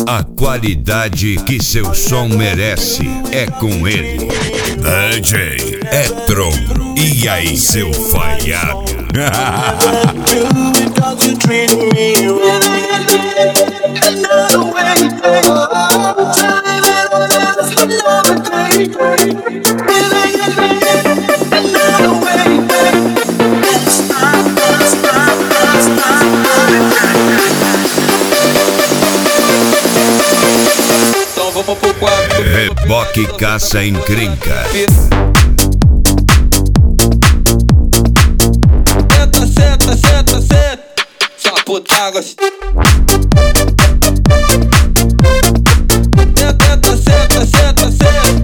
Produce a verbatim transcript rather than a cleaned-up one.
A qualidade que seu som merece é com ele, D J Etron. E aí, seu falhado? Reboque caça encrenca. Senta, senta, senta, senta. Só puta gostosa. Senta, senta, senta, senta.